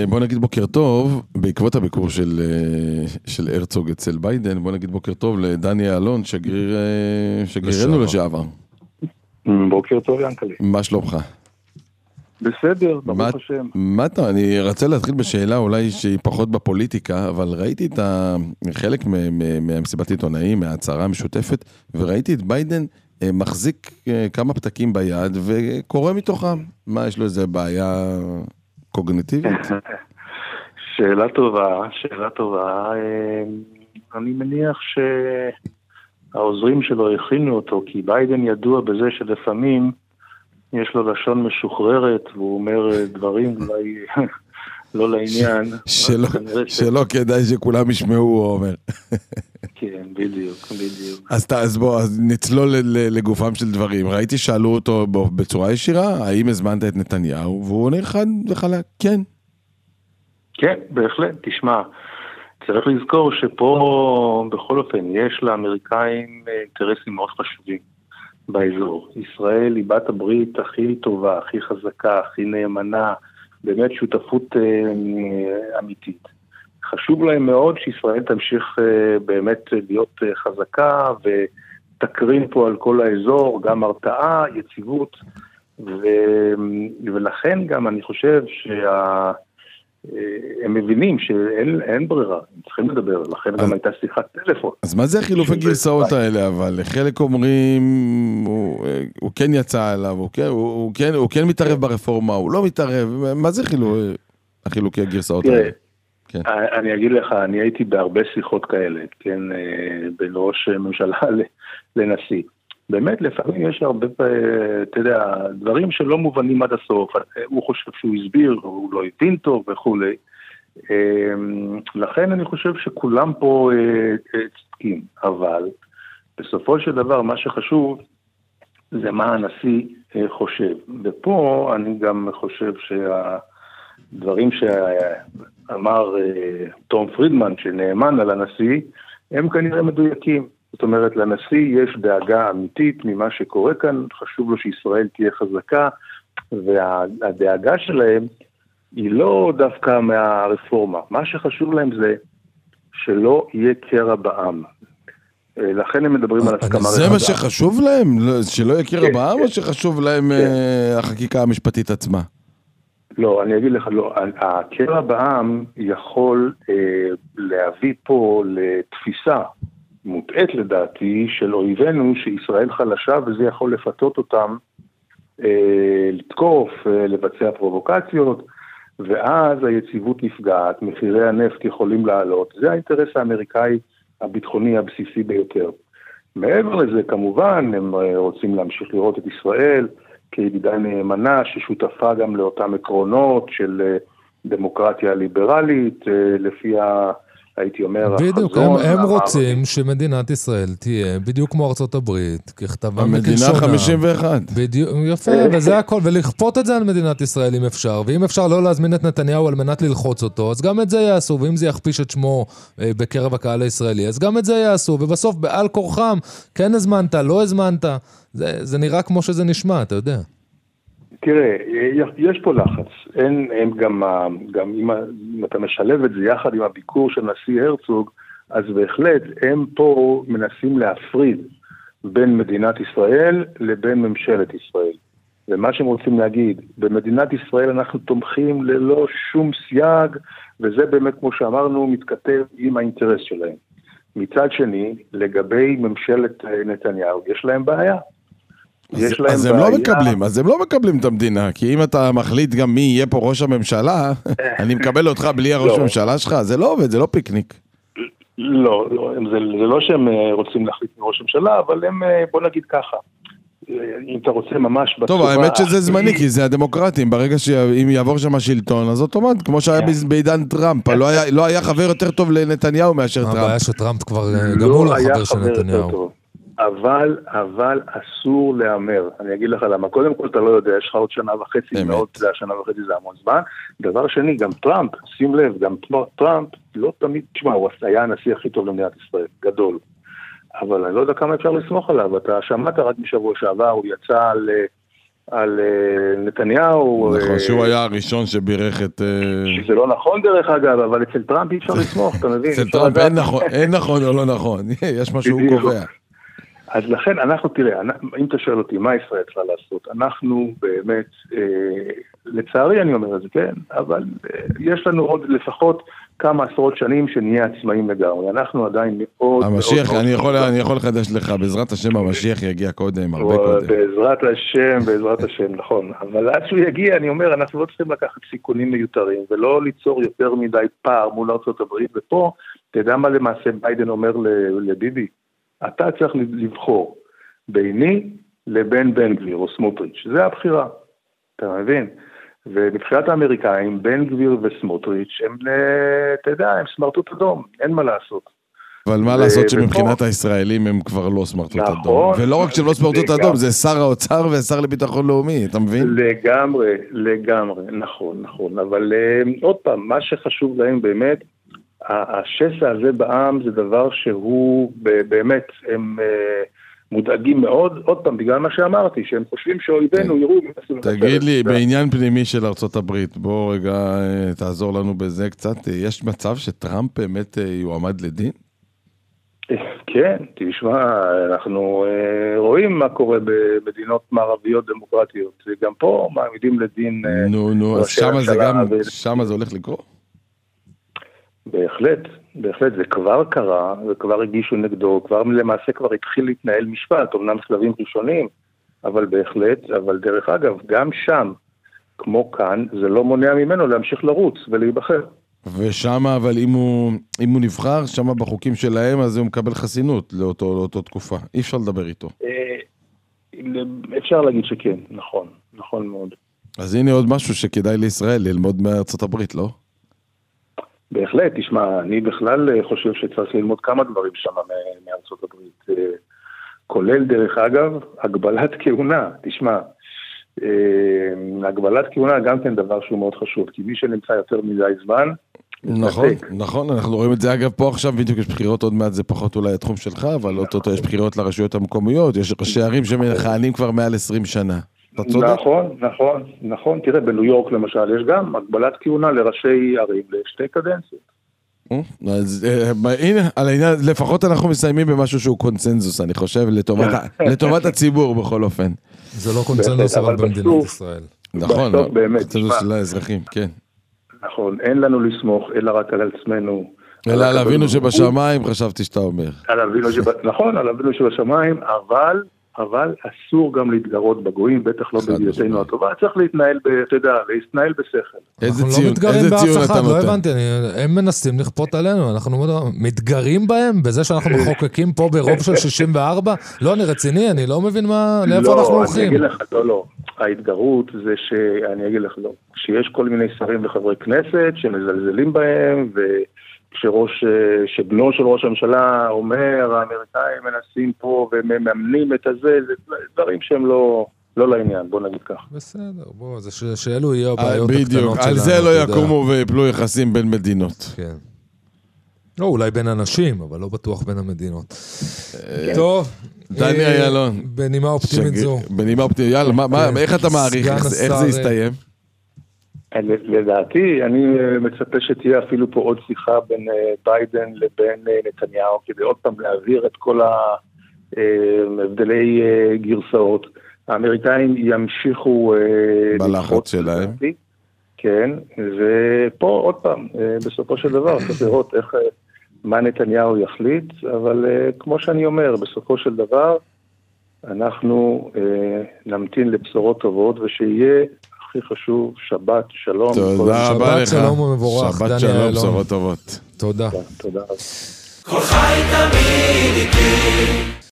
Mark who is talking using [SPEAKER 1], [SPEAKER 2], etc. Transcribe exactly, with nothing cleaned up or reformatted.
[SPEAKER 1] בוא נגיד בוקר טוב, בעקבות הביקור של, של הרצוג אצל ביידן, בוא נגיד בוקר טוב לדני אלון, שגריר, שגרירנו לשעבר.
[SPEAKER 2] בוקר טוב, ינקלי.
[SPEAKER 1] מה שלומך?
[SPEAKER 2] בסדר, ברוך השם.
[SPEAKER 1] מה אתה, אני רוצה להתחיל בשאלה אולי שהיא פחות בפוליטיקה, אבל ראיתי את חלק מהמסיבת עיתונאים, מההצהרה המשותפת, וראיתי את ביידן מחזיק כמה פתקים ביד וקורא מתוכם. מה, יש לו איזה בעיה קוגניטיבית?
[SPEAKER 2] שאלה טובה, שאלה טובה. אני מניח שהעוזרים שלו הכינו אותו, כי ביידן ידוע בזה שלפעמים יש לו לשון משוחררת, והוא אומר דברים אולי לא לעניין.
[SPEAKER 1] שלא כדאי שכולם ישמעו, הוא אומר.
[SPEAKER 2] כן, בדיוק, בדיוק.
[SPEAKER 1] אז בוא, נצלול לגופם של דברים. ראיתי שאלו אותו בצורה ישירה, האם הזמנת את נתניהו, והוא עונה חד וחלק, כן.
[SPEAKER 2] כן, בהחלט, תשמע. צריך לזכור שפה, בכל אופן, יש לאמריקאים אינטרסים מאוד חשובים באזור. ישראל היא בת הברית הכי טובה, הכי חזקה, הכי נאמנה, באמת שותפות אה, אמיתית. חשוב להם מאוד שישראל תמשיך אה, באמת להיות אה, חזקה ותקרין פה על כל האזור, גם הרתעה, יציבות, ו... ולכן גם אני חושב שה... הם מבינים שאין אין ברירה, הם צריכים לדבר, לכן אז, גם הייתה שיחת טלפון.
[SPEAKER 1] אז מה זה החילוף הגרסאות האלה? אבל חלק אומרים, הוא, הוא כן יצא עליו, הוא כן, הוא, הוא כן, הוא כן מתערב ברפורמה, הוא לא מתערב, מה זה חילוק, החילוקי הגרסאות
[SPEAKER 2] תראה,
[SPEAKER 1] האלה? כן.
[SPEAKER 2] אני אגיד לך, אני הייתי בהרבה שיחות כאלה, כן, בין ראש ממשלה לנשיא. באמת, לפעמים יש הרבה, אתה יודע, דברים שלא מובנים עד הסוף. הוא חושב שהוא הסביר, הוא לא הבין טוב וכו'. לכן אני חושב שכולם פה צדקים. אבל בסופו של דבר, מה שחשוב זה מה הנשיא חושב. ופה אני גם חושב שהדברים שאמר תום פרידמן, שנאמן על הנשיא, הם כנראה מדויקים. זאת אומרת, לנשיא יש דאגה אמיתית ממה שקורה כאן, חשוב לו שישראל תהיה חזקה, והדאגה שלהם היא לא דווקא מהרפורמה. מה שחשוב להם זה שלא יהיה קרע בעם. לכן הם מדברים על הסכמה רחבה.
[SPEAKER 1] זה מה שחשוב להם? שלא יהיה קרע בעם או שחשוב להם החקיקה המשפטית עצמה?
[SPEAKER 2] לא, אני אגיד לך, לא, הקרע בעם יכול להביא פה לתפיסה, מוטעת לדעתי של אויבינו שישראל חלשה וזה יכול לפתות אותם אה, לתקוף, אה, לבצע פרובוקציות ואז היציבות נפגעת, מחירי הנפט יכולים לעלות, זה האינטרס האמריקאי הביטחוני הבסיסי ביותר. מעבר לזה כמובן הם רוצים להמשיך לראות את ישראל כידידה נאמנה ששותפה גם לאותם עקרונות של אה, דמוקרטיה ליברלית אה, לפי ה... הייתי אומר,
[SPEAKER 3] בדיוק, הם, הם רוצים שמדינת ישראל תהיה בדיוק כמו ארצות הברית, ככתבה מכלשונה.
[SPEAKER 1] המדינה חמישים ואחת.
[SPEAKER 3] בדיוק, יפה, וזה הכל, ולכפות את זה על מדינת ישראל אם אפשר, ואם אפשר לא להזמין את נתניהו על מנת ללחוץ אותו, אז גם את זה יעשו, ואם זה יכפיש את שמו בקרב הקהל הישראלי, אז גם את זה יעשו, ובסוף בעל כורחם, כן הזמנת, לא הזמנת, זה, זה נראה כמו שזה נשמע, אתה יודע.
[SPEAKER 2] תראה, יש פה לחץ, אין, הם גם, גם אם, אם אתה משלב את זה יחד עם הביקור של נשיא הרצוג, אז בהחלט הם פה מנסים להפריד בין מדינת ישראל לבין ממשלת ישראל. ומה שהם רוצים להגיד, במדינת ישראל אנחנו תומכים ללא שום סייג, וזה באמת כמו שאמרנו מתכתב עם האינטרס שלהם. מצד שני, לגבי ממשלת נתניהו, יש להם בעיה.
[SPEAKER 1] אז, אז הם לא מקבלים, אז הם לא מקבלים את המדינה, כי אם אתה מחליט גם מי יהיה פה ראש הממשלה, אני מקבל אותך בלי הראש הממשלה שלך, זה לא עובד, זה לא פיקניק.
[SPEAKER 2] לא, לא זה, זה לא שהם רוצים להחליט מראש הממשלה, אבל הם, בוא נגיד ככה, אם אתה רוצה ממש בצורה...
[SPEAKER 1] טוב, האמת שזה זמני, כי זה הדמוקרטים, ברגע שאם יעבור שם השלטון, אז אוטומט, כמו שהיה בעידן טראמפ, לא היה, לא היה חבר יותר טוב לנתניהו מאשר טראמפ.
[SPEAKER 3] הבעיה שטראמפ כבר גם הוא לא חבר של נתניהו.
[SPEAKER 2] אבל, אבל אסור לאמר. אני אגיד לך למה. קודם כל אתה לא יודע, יש לך עוד שנה וחצי, מאוד זה השנה וחצי זה המון זמן. דבר שני, גם טראמפ, שים לב, גם טראמפ לא תמיד, תשמע, הוא היה הנשיא הכי טוב למדינת ישראל, גדול. אבל אני לא יודע כמה אפשר לסמוך עליו. אתה שמעת רק בשבוע שעבר, הוא יצא על על נתניהו.
[SPEAKER 1] נכון, שהוא היה הראשון שבירך את...
[SPEAKER 2] שזה לא נכון דרך אגב, אבל אצל טראמפ אי אפשר לסמוך, אתה מבין?
[SPEAKER 1] אצל טראמפ אין נכון או לא נכון, יש מה שהוא קובע.
[SPEAKER 2] אז לכן אנחנו, תראה, אם אתה שואל אותי, מה ישראל צריכה לעשות? אנחנו באמת, לצערי אני אומר את זה, כן? אבל יש לנו עוד לפחות כמה עשרות שנים שנהיה עצמאים לגמרי. אנחנו עדיין מאוד...
[SPEAKER 1] המשיח, אני יכול, אני יכול לחדש לך, בעזרת השם המשיח יגיע קודם, הרבה קודם.
[SPEAKER 2] בעזרת השם, בעזרת השם, נכון. אבל עד שהוא יגיע, אני אומר, אנחנו לא צריכים לקחת סיכונים מיותרים, ולא ליצור יותר מדי פער מול ארצות הברית, ופה, תדע מה למעשה ביידן אומר לביבי, אתה צריך לבחור ביני לבין בן גביר או סמוטריץ', זה הבחירה, אתה מבין? ומבחינת האמריקאים, בן גביר וסמוטריץ' הם, אתה יודע, הם סמרטוט אדום, אין מה לעשות.
[SPEAKER 1] אבל מה לעשות שמבחינת הישראלים הם כבר לא סמרטוט אדום. ולא רק שלא סמרטוט אדום, זה שר האוצר ושר לביטחון לאומי, אתה מבין?
[SPEAKER 2] לגמרי, לגמרי, נכון, נכון. אבל עוד פעם, מה שחשוב להם באמת, השסע הזה בעם זה דבר שהוא באמת, הם מודאגים מאוד, עוד פעם, בגלל מה שאמרתי, שהם חושבים שאויבינו יראו...
[SPEAKER 1] תגיד לי, בעניין פנימי של ארצות הברית, בוא רגע תעזור לנו בזה קצת, יש מצב שטראמפ באמת יועמד לדין?
[SPEAKER 2] כן, תשמע, אנחנו רואים מה קורה במדינות מערביות דמוקרטיות, וגם פה מעמידים לדין...
[SPEAKER 1] נו, נו, אז שמה זה גם, שמה זה הולך לקרוא?
[SPEAKER 2] בהחלט, בהחלט, זה כבר קרה, וכבר הגישו נגדו, כבר למעשה כבר התחיל להתנהל משפט, אמנם שלבים ראשונים, אבל בהחלט, אבל דרך אגב, גם שם, כמו כאן, זה לא מונע ממנו להמשיך לרוץ ולהיבחר.
[SPEAKER 1] ושמה, אבל אם הוא, אם הוא נבחר, שמה בחוקים שלהם, אז הוא מקבל חסינות לאותו, לאותו תקופה. אי אפשר לדבר איתו.
[SPEAKER 2] אפשר להגיד שכן, נכון, נכון מאוד.
[SPEAKER 1] אז הנה עוד משהו שכדאי לישראל ללמוד מארצות הברית, לא?
[SPEAKER 2] בהחלט, תשמע, אני בכלל חושב שצריך ללמוד כמה דברים שם מארצות הברית, כולל דרך אגב, הגבלת כהונה, תשמע, הגבלת כהונה גם כן דבר שהוא מאוד חשוב, כי מי שנמצא יותר מדי זמן,
[SPEAKER 1] נכון, נכון, אנחנו רואים את זה אגב פה עכשיו, בדיוק יש בחירות עוד מעט, זה פחות אולי התחום שלך, אבל אותו יש בחירות לרשויות המקומיות, יש ראשי ערים שמכהנים כבר מעל עשרים שנה.
[SPEAKER 2] נכון, נכון, נכון. תראה, בניו יורק למשל, יש גם הגבלת כהונה לראשי ערים לשתי קדנציות.
[SPEAKER 1] אז הנה, על העניין, לפחות אנחנו מסיימים במשהו שהוא קונצנזוס, אני חושב, לטובת הציבור בכל אופן.
[SPEAKER 3] זה לא קונצנזוס אבל במדינת ישראל.
[SPEAKER 1] נכון, קונצנזוס של האזרחים, כן.
[SPEAKER 2] נכון, אין לנו לסמוך, אלא רק על עצמנו.
[SPEAKER 1] אלא על אבינו שבשמיים, חשבתי שאתה אומר.
[SPEAKER 2] נכון, על אבינו שבשמיים, אבל... אבל אסור גם להתגרות בגויים, בטח לא בידיעתנו הטובה, צריך להתנהל, אתה יודע, להתנהל בשכל.
[SPEAKER 1] איזה ציון, איזה ציון אתה נותן?
[SPEAKER 3] לא הבנתי, הם מנסים לכפות עלינו, אנחנו מתגרים בהם, בזה שאנחנו מחוקקים פה ברוב של שישים וארבע? לא, אני רציני, אני לא מבין לאיפה אנחנו הולכים.
[SPEAKER 2] לא, אני אגיד לך, לא, לא. ההתגרות זה שאני אגיד לך, לא. שיש כל מיני שרים וחברי כנסת שמזלזלים בהם, ו... כשראש, שבנו של ראש הממשלה אומר, האמריקאים מנסים פה ומאמנים את הזה, זה דברים שהם לא, לא לעניין, בוא נגיד כך.
[SPEAKER 3] בסדר, בוא, זה ש, שאלו יהיו הבעיות הקטנות שלנו.
[SPEAKER 1] בדיוק, על זה לא יקומו ויפלו יחסים בין מדינות.
[SPEAKER 3] כן. לא, אולי בין אנשים, אבל לא בטוח בין המדינות. טוב.
[SPEAKER 1] דני איילון.
[SPEAKER 3] בנימה אופטימית זו.
[SPEAKER 1] בנימה אופטימית, יאללה, איך אתה מעריך, איך זה יסתיים?
[SPEAKER 2] לדעתי, אני מצפה שתהיה אפילו פה עוד שיחה בין ביידן לבין נתניהו, כדי עוד פעם להעביר את כל ההבדלי גרסאות. האמריקאים ימשיכו...
[SPEAKER 1] בלחץ שלהם.
[SPEAKER 2] כן, ופה עוד פעם, בסופו של דבר, צריך לראות איך, מה נתניהו יחליט, אבל כמו שאני אומר, בסופו של דבר, אנחנו נמתין לבשורות טובות, ושיהיה... הכי חשוב, שבת, שלום.
[SPEAKER 1] תודה רבה לך.
[SPEAKER 3] שבת שלום ומבורך.
[SPEAKER 1] שבת שלום, בשורות טובות.
[SPEAKER 3] תודה.
[SPEAKER 2] תודה.
[SPEAKER 4] כל חי תמיד איתי.